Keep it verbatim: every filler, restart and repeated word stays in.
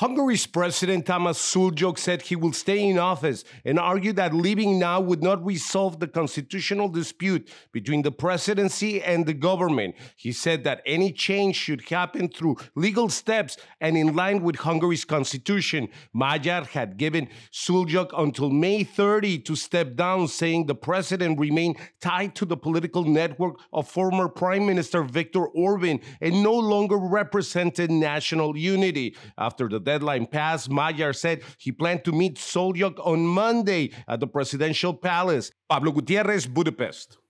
Hungary's President Tamás Suljok said he will stay in office and argued that leaving now would not resolve the constitutional dispute between the presidency and the government. He said that any change should happen through legal steps and in line with Hungary's constitution. Magyar had given Suljok until May thirtieth to step down, saying the president remained tied to the political network of former Prime Minister Viktor Orban and no longer represented national unity. After the deadline passed, Magyar said he planned to meet Suljok on Monday at the presidential palace. Pablo Gutierrez, Budapest.